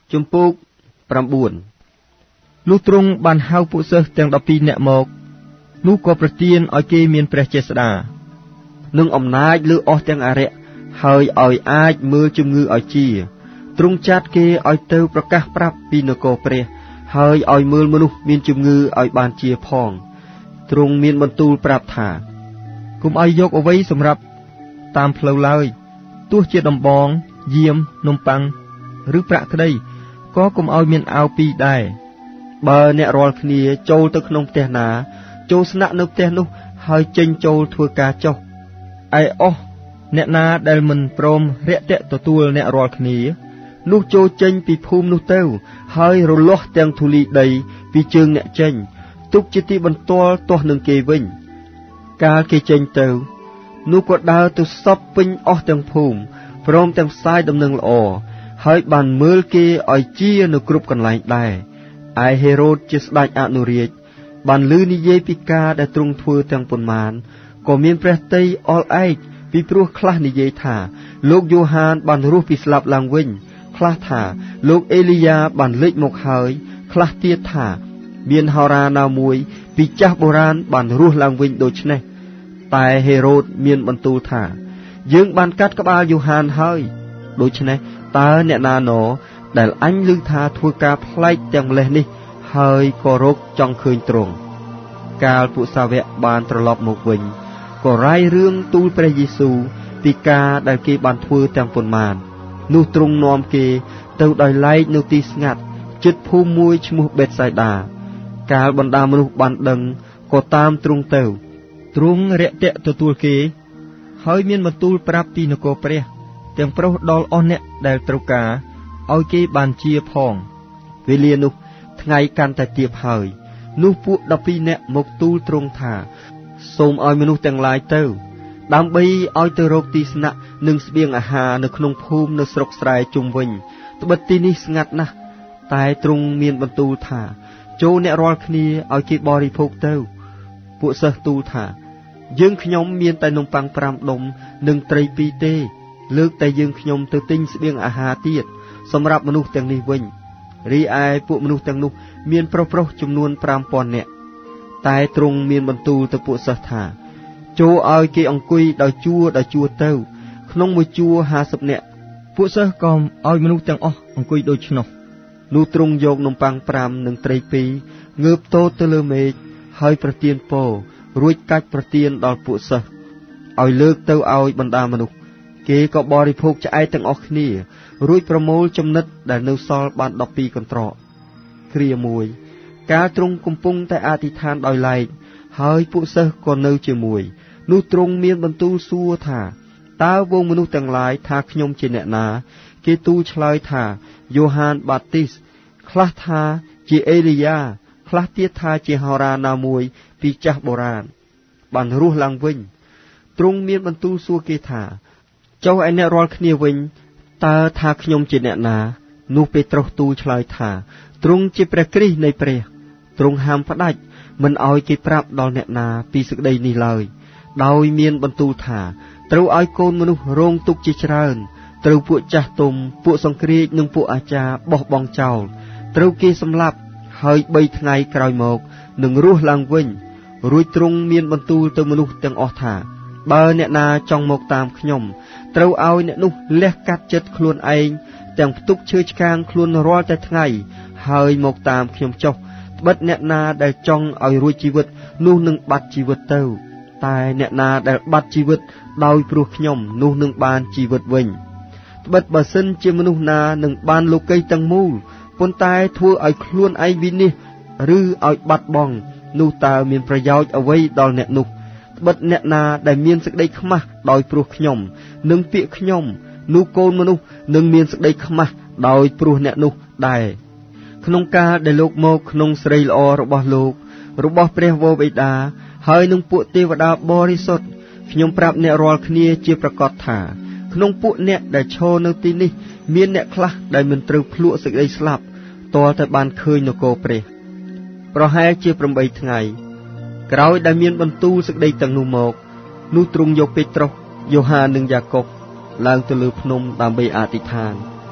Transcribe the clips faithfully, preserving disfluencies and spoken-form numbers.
ជំពូកប្រាំបួនលុះទ្រង់បានហៅពួកសិស្សទាំងដប់ពីរនាក់មកនោះក៏ប្រទានឲ្យគេមានព្រះចេស្តានិងអំណាចលើអស់ទាំងអរិយហើយឲ្យអាចមើលជំងឺឲ្យជាទ្រង់ចាត់គេឲ្យទៅប្រកាសប្រាប់ពីនគរព្រះហើយឲ្យមើលមនុស្សមានជំងឺឲ្យបានជាផងទ្រង់មានបន្ទូលប្រាប់ថាកុំឲ្យយកអ្វីសម្រាប់តាមផ្លូវឡើយទោះជាដំបងយាមនំប៉័ងឬប្រាក់ក្តីក៏កុំឲ្យមានអាវពីរដែរបើអ្នករាល់គ្នាចូលទៅក្នុងផ្ទះណាចូលស្នាក់នៅផ្ទះនោះហើយចេញចូលធ្វើការចុះឯអស់អ្នកណាដែលមិនព្រមរាក់ទាក់ទទួលអ្នករាល់គ្នានោះចូលចេញពីភូមិនោះទៅហើយរលាស់ទាំងធូលីដីពីជើងអ្នកចេញទុកជាទីបន្ទាល់ទាស់នឹងគេវិញកាលគេចេញទៅនោះក៏ដើរទៅសពពេញអស់ទាំងភូមិព្រមទាំងផ្សាយដំណឹងល្អហើយបានមើលគេឲ្យជានៅគ្រប់កន្លែងដែរឯហេរ៉ូតជាស្ដេចអនុរាជបានឮនិយាយពីការដែលទ្រង់ធ្វើទាំងប៉ុន្មានក៏មានព្រះទ័យអល់ឯកពីព្រោះខ្លះនិយាយថាលោកយ៉ូហានបានរស់ពីស្លាប់ឡើងវិញខ្លះថាលោកអេលីយ៉ាបានលេចមកហើយខ្លះទៀតថាមានហោរាណាមួយពីចាស់បុរាណបានរស់ឡើងវិញដូច្នេះតែហេរ៉ូតមានបន្ទូលថាយើងបានកាត់ក្បាលយ៉ូហានហើយដូច្នេះតើអ្នកណាណោដែលអញឮថាធ្វើការប្លែកទាំងម្លេះនេះហើយក៏រកចង់ឃើញទ្រង់កាលពួកសាវកបានត្រឡប់មកវិញក៏រាយរឿងទូលព្រះយេស៊ូវពីការដែលគេបានធ្វើទាំងប៉ុន្មាននោះទ្រង់នាំគេទៅដោយឡែកនៅទីស្ងាត់ជិតភូមិមួយឈ្មោះបេតសៃដាកាលបណ្ដាមនុស្សបានដឹងក៏តាមទ្រង់ទៅទ្រង់រាក់ទាក់ទទួលគេហើយមានបន្ទូលប្រាប់ពីនគរព្រះទាំងប្រុសដល់អស់អ្នកដែលត្រូវការឲ្យគេបានជាផងវេលានោះថ្ងៃកាន់តែទៀបហើយនោះពួកដប់ពីរនាក់មកទូលទ្រង់ថាសូមឲ្យមនុស្សទាំងឡាយទៅដើម្បីឲ្យទៅរកទីស្នាក់និងស្បៀងអាហារនៅក្នុងភូមិនៅស្រុកស្រែជុំវិញត្បិតទីនេះស្ងាត់ណាស់តែទ្រង់មានបន្ទូលថាចូលអ្នករាល់គ្នាឲ្យគេបរិភោគទៅពួកសិស្សទូលថាយើងខ្ញុំមានតែនំប៉័ងប្រាំដុំនិងត្រីពីរទេលើកតែយើងខ្ញុំទៅទិញស្បៀងអាហារទៀតសម្រាប់មនុស្សទាំងនេះវិញរីឯពួកមនុស្សទាំងនោះមានប្រុសប្រុសចំនួនប្រាំពាន់នាក់តែទ្រង់មានបន្ទូលទៅពួកសិស្សថាចូលឲ្យគេអង្គុយដោយជួរដោយជួរទៅក្នុងមួយជួរហាសិបនាក់ពួកសិស្សក៏ឲ្យមនុស្សទាំងអស់អង្គុយដូច្នោះនោះទ្រង់យកនំប៉័ងប្រាំនិងត្រីពីរងើបតូតទៅលើមេឃហើយប្រទានពររួចកាច់ប្រទានដល់ពួកសិស្សឲ្យលើកទៅឲ្យបណ្ដាមនុស្សគេក៏បរិភោគឆ្អែតទាំងអស់គ្នារួចប្រមូលចំណិតដែលនៅសល់បានដប់ពីរកន្ត្រកគ្រាមួយកាលទ្រង់កំពុងតែអធិដ្ឋានដោយឡែកហើយពួកសិស្សក៏នៅជាមួយនោះទ្រង់មានបន្ទូលសួរថាតើវងមនុស្សទាំងឡាយថាខ្ញុំជាអ្នកណាគេទូលឆ្លើយថាយ៉ូហានបាទីសខ្លះថាជាអេលីយ៉ាខ្លះទៀតថាជាហោរាណាមួយពីចាស់បុរាណបានរស់ឡើងវិញទ្រង់មានបន្ទូលសួរគេថាចុះឯអ្នករាល់គ្នាវិញតើថាខ្ញុំជាអ្នកណានោះពេត្រុសទូលឆ្លើយថាទ្រង់ជាព្រះគ្រីស្ទនៃព្រះទ្រង់ហាមផ្ដាច់មិនឲ្យគេប្រាប់ដល់អ្នកណាពីសេចក្តីនេះឡើយដោយមានបន្ទូលថាត្រូវឲ្យកូនមនុស្សរងទុក្ខជាច្រើនត្រូវពួកចាស់ទុំពួកសង្គ្រាចនិងពួកអាចារ្យបោះបង់ចោលត្រូវគេសម្លាប់ហើយបីថ្ងៃក្រោយមកនឹងរស់ឡើងវិញរួចទ្រង់មានបន្ទូលទៅមនុស្សទាំងអស់ថាបើអ្នកណាចង់មកតាមខ្ញុំត្រូវឲ្យអ្នកនោះលះកាត់ចិត្តខ្លួនឯងទាំងផ្ទុកឈើឆ្កាងខ្លួនរាល់តែថ្ងៃហើយមកតាមខ្ញុំចុះត្បិតអ្នកណាដែលចង់ឲ្យរួចជីវិតនោះនឹងបាត់ជីវិតទៅតែអ្នកណាដែលបាត់ជីវិតដោយព្រោះខ្ញុំនោះនឹងបានជីវិតវិញត្បិតបើសិនជាមនុស្សណានឹងបានលោកីយ៍ទាំងមូលប៉ុន្តែធ្វើឲ្យខ្លួនឯងវិនិច្ឆ័យឬឲ្យបាត់បង់នោះតើមានប្រយោជន៍អ្វីដល់អ្នកនោះត្បិតអ្នកណាដែលមានសេចក្តីខ្មាស់ដោយព្រោះខ្ញុំនិងពាក្យខ្ញុំនោះកូនមនុស្សនឹងមានសេចក្តីខ្មាស់ដោយព្រោះអ្នកនោះដែរក្នុងការដែលលោកមកក្នុងស្រីល្អរបស់លោករបស់ព្រះវរបិតាហើយនឹងពួកទេវតាបរិសុទ្ធខ្ញុំប្រាប់អ្នករាល់គ្នាជាប្រកាសថាក្នុងពួកអ្នកដែលឈរនៅទីនេះមានអ្នកខ្លះដែលមិនត្រូវភ្លក់សេចក្តីស្លាប់ទាល់តែបានឃើញនគរព្រះប្រហែលជាប្រាំបីថ្ងៃក្រោយដែលមានបន្ទូលសេចក្តីទាំងនោះមកនោះទ្រង់យកពេត្រុសយ៉ូហាននិងយ៉ាកុបឡើងទៅលើភ្នំដើម្បីអធិដ្ឋាន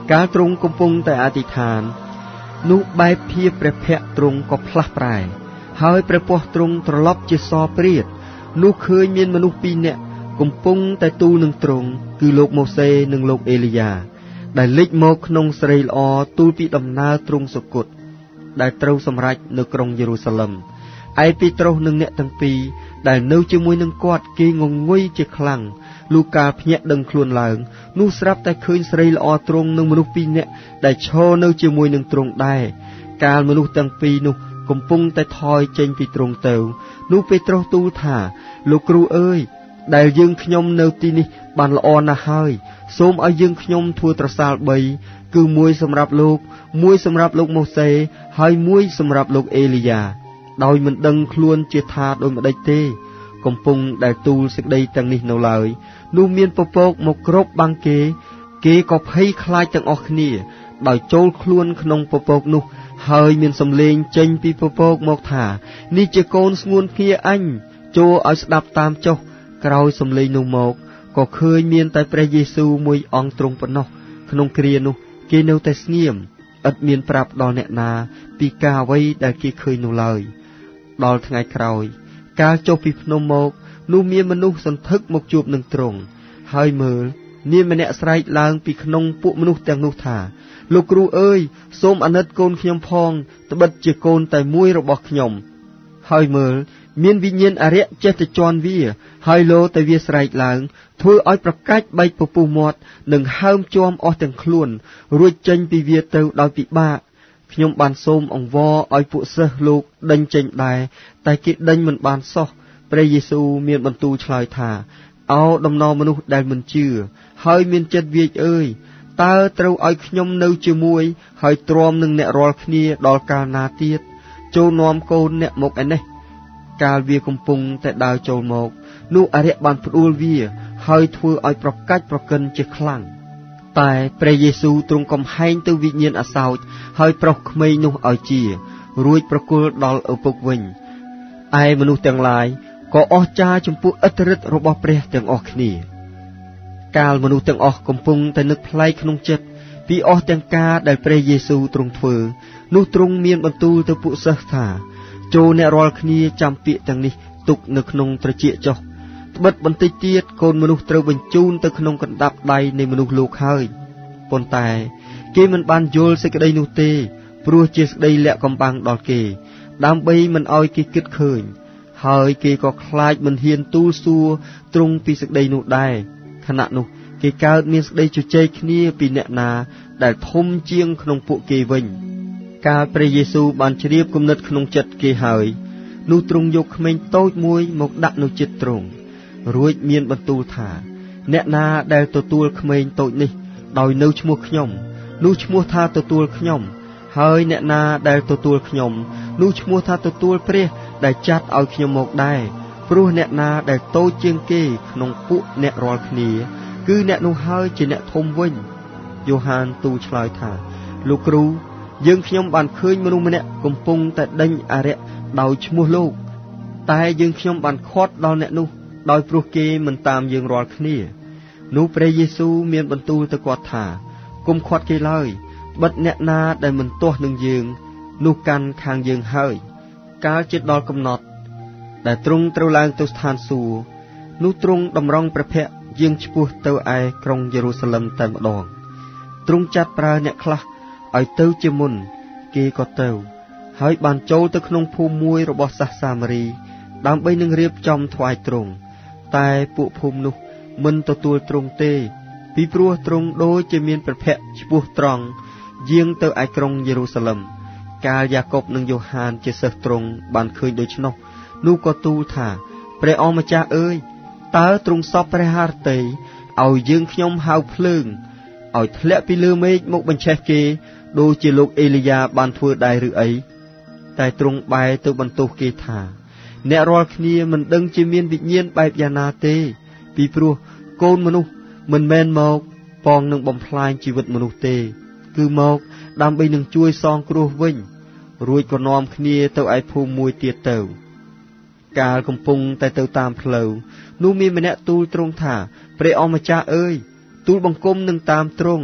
កាលទ្រង់កំពុងតែអធិដ្ឋាននោះបែបភាពព្រះភ័ក្ត្រទ្រង់ក៏ផ្លាស់ប្រែហើយព្រះពស្ត្រទ្រង់ត្រឡប់ជាសព្រាតនោះឃើញមានមនុស្សពីរនាក់កំពុងតែទូលនឹងទ្រង់គឺលោកម៉ូសេនិងលោកអេលីយ៉ាដែលលេចមកក្នុងសេរីល្អទូលពីដំណើរទ្រង់សុគតដែលត្រូវសម្រេចនៅក្រុងយេរូសាឡឹមឯពេត្រុសនិងអ្នកទាំងពីរដែលនៅជាមួយនឹងគាត់គេងងុយជាខ្លាំងលូកាភ្ញាក់ដឹងខ្លួនឡើងនោះស្រាប់តែឃើញស្រីល្អទ្រង់និងមនុស្សពីរនាក់ដែលឈរនៅជាមួយនឹងទ្រង់ដែរកាលមនុស្សទាំងពីរនោះកំពុងតែថយចេញពីទ្រង់ទៅនោះពេត្រុសទូលថាលោកគ្រូអើយដែលយើងខ្ញុំនៅទីនេះបានល្អណាស់ហើយសូមឲ្យយើងខ្ញុំធ្វើត្រសាលបីគឺមួយសម្រាប់លោកមួយសម្រាប់លោកម៉ូសេហើយមួយសម្រាប់លោកអេលីយ៉ាដោយមិនដឹងខ្លួនជាថាដូចម្ដេចទេកំពុងដែលទូលសេចក្តីទាំងនេះនៅឡើយនោះមានពពកមកគ្របបាំងគេគេក៏ភ័យខ្លាចទាំងអស់គ្នាដោយចូលខ្លួនក្នុងពពកនោះហើយមានសំឡេងចេញពីពពកមកថានេះជាកូនស្ងួនគ្នាអញចូលឲ្យស្ដាប់តាមចុះក្រោយសំឡេងនោះមកក៏ឃើញមានតែព្រះយេស៊ូវមួយអង្គទ្រង់ប៉ុណ្ណោះក្នុងគ្រានោះគេនៅតែស្ងៀមឥតមានប្រាប់ដល់អ្នកណាពីការអ្វីដែលគេឃើញនោះឡើយដល់ថ្ងៃក្រោយកាលចុះពីភ្នំមកនោះមានមនុស្សសន្ធឹកមកជួបនឹងទ្រង់ហើយមើលមានម្នាក់ស្រែកឡើងពីក្នុងពួកមនុស្សទាំងនោះថាលោកគ្រូអើយសូមអាណិតកូនខ្ញុំផងត្បិតជាកូនតែមួយរបស់ខ្ញុំហើយមើលមានវិញ្ញាណអារក្សចេះតែជន់វាហើយលោតែវាស្រែកឡើងធ្វើឲ្យប្រកាច់បែកពពុះមាត់និងហើមជាំអស់ទាំងខ្លួនរួចចេញពីវាទៅដោយពិបាកខ្ញុំបានសូមអង្វរឲ្យពួកសិស្សលោកដេញចេញដែរតែគេដេញមិនបានសោះព្រះយេស៊ូវមានបន្ទូលឆ្លើយថាអោដំណរមនុស្សដែលមិនជឿហើយមានចិត្តវាចអើយតើត្រូវឲ្យខ្ញុំនៅជាមួយហើយទ្រាំនឹងអ្នករាល់គ្នាដល់កាលណាទៀតចូលនាំកូនអ្នកមកឯនេះកាលវាកំពុងតែដើរចូលមកនោះអារក្សបានផ្ដួលវាហើយធ្វើឲ្យប្រកាច់ប្រកិនជាខ្លាំងតែព្រះយេស៊ូវទ្រង់កំហែងទៅវិញ្ញាណអាសោចហើយប្រោសក្មេងនោះឲ្យជារួចប្រគល់ដល់ឪពុកវិញឯមនុស្សទាំងឡាយក៏អស្ចារ្យចំពោះឥទ្ធិឫទ្ធិរបស់ព្រះទាំងអស់គ្នាកាលមនុស្សទាំងអស់កំពុងតែនឹកប្លែកក្នុងចិត្តពីអស់ទាំងការដែលព្រះយេស៊ូវទ្រង់ធ្វើនោះទ្រង់មានបន្ទូលទៅពួកសិស្សថាចូលអ្នករាល់គ្នាចាំពាក្យទាំងនេះទុកនៅក្នុងត្រចៀកចុះត្បិតបន្តិចទៀតកូនមនុស្សត្រូវបញ្ជូនទៅក្នុងកណ្ដាប់ដៃនៃមនុស្សលោកហើយប៉ុន្តែគេមិនបានយល់សេចក្តីនោះទេព្រោះជាសេចក្តីលាក់កំបាំងដល់គេដើម្បីមិនឲ្យគេគិតឃើញហើយគេក៏ខ្លាចមិនហ៊ានទូលសួរទ្រង់ពីសេចក្តីនោះដែរខណៈនោះគេកើតមានសេចក្តីជជែកគ្នាពីអ្នកណាដែលធំជាងក្នុងពួកគេវិញកាលព្រះយេស៊ូវបានជ្រាបគំនិតក្នុងចិត្តគេហើយនោះទ្រង់យកក្មេងតូចមួយមកដាក់នៅជិតទ្រង់រួចមានបន្ទូលថាអ្នកណាដែលទទួលក្មេងតូចនេះដោយនៅឈ្មោះខ្ញុំនោះឈ្មោះថាទទួលខ្ញុំហើយអ្នកណាដែលទទួលខ្ញុំនោះឈ្មោះថាទទួលព្រះដែលចាត់ឲ្យខ្ញុំមកដែរព្រោះអ្នកណាដែលតូចជាងគេក្នុងពួកអ្នករាល់គ្នាគឺអ្នកនោះហើយជាអ្នកធំវិញយ៉ូហានទូលឆ្លើយថាលោកគ្រូយើងខ្ញុំបានឃើញមនុស្សម្នាក់កំពុងតែដេញអារក្សដោយឈ្មោះលោកតែយើងខ្ញុំបានខាត់ដល់អ្នកនោះដោយព្រោះគេមិនតាមយើងរាល់គ្នានោះព្រះយេស៊ូវមានបន្ទូលទៅគាត់ថាកុំខាត់គេឡើយបិទអ្នកណាដែលមិនទាស់នឹងយើងនោះកាន់ខាងយើងហើយកាលជិតដល់កំណត់ដែលទ្រង់ត្រូវឡើងទៅស្ថានសួគ៌នោះទ្រង់តម្រង់ព្រះភ័ក្ត្រយាងឆ្ពោះទៅឯក្រុងយេរូសាឡឹមតែម្ដងទ្រង់ចាត់ប្រើអ្នកខ្លះឲ្យទៅជាមុនគេក៏ទៅហើយបានចូលទៅក្នុងភូមិមួយរបស់សាសសាមារីដើម្បីនឹងរៀបចំថ្វាយទ្រង់តែពួកភូមិនោះមិនទទួលទ្រង់ទេពីព្រោះទ្រង់ដូចជាមានព្រះភ័ក្ត្រឆ្ពោះត្រង់យាងទៅឯក្រុងយេរូសាឡឹមកាលយ៉ាកុបនិងយ៉ូហានជាសិស្សទ្រង់បានឃើញដូច្នោះនោះក៏ទូលថាព្រះអង្គម្ចាស់អើយតើទ្រង់សពព្រះハរតីឲ្យយើងខ្ញុំហៅភ្លើងឲ្យធ្លាក់ពីលើមេឃមកបញ្ឆេះគេដូចជាលោកអេលីយ៉ាបានធ្វើដែរឬអីតែទ្រង់បែរទៅបន្ទោសគេថាអ្នករាល់គ្នាមិនដឹងជាមានវិញ្ញាណបែបយ៉ាងណាទេពីព្រោះកូនមនុស្សមិនមែនមកប៉ងនឹងបំផ្លាញជីវិតមនុស្សទេគឺមកដើម្បីនឹងជួយសងគ្រោះវិញរួចក៏នាំគ្នាទៅឯភូមិមួយទៀតទៅកាលកំពុងតែទៅតាមផ្លូវនោះមានម្នាក់ទូលទ្រង់ថាព្រះអង្គម្ចាស់អើយទូលបង្គំនឹងតាមទ្រង់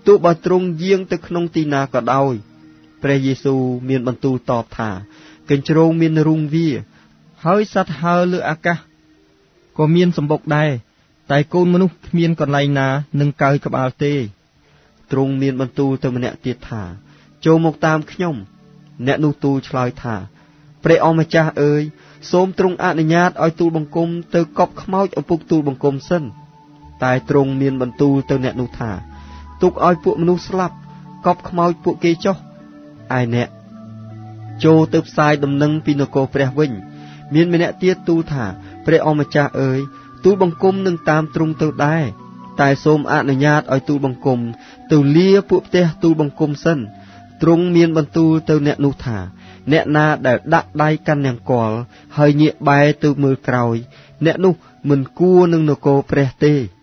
ទោះបើទ្រង់យាងទៅក្នុងទីណាក៏ដោយព្រះយេស៊ូវមានបន្ទូលតបថាកញ្ជ្រោងមានរូងវាហើយសត្វហើរលើអាកាសក៏មានសម្បុកដែរតែកូនមនុស្សគ្មានកន្លែងណានឹងកើយក្បាលទេទ្រង់មានបន្ទូលទៅម្នាក់ទៀតថាចូលមកតាមខ្ញុំអ្នកនោះទូលឆ្លើយថាព្រះអម្ចាស់អើយសូមទ្រង់អនុញ្ញាតឲ្យទូលបង្គំទៅកប់ខ្មោចឪពុកទូលបង្គំសិនតែទ្រង់មានបន្ទូលទៅអ្នកនោះថាទុកឲ្យពួកមនុស្សស្លាប់កប់ខ្មោចពួកគេចុះឯអ្នកចូលទៅផ្សាយដំណឹងពីនគរព្រះវិញមានម្នាក់ទៀតទូលថាព្រះអម្ចាស់អើយទូលបង្គំនឹងតាមទ្រង់ទៅដែរតែសូមអនុញ្ញាតឲ្យទូលបង្គំទៅលាពួកផ្ទះទូលបង្គំសិនទ្រង់មានបន្ទូលទៅអ្នកនោះថាអ្នកណាដែលដាក់ដៃកាន់នង្គ័លហើយងាកបែរទៅមើលក្រោយអ្នកនោះមិនគួរនឹងនគរព្រះទេ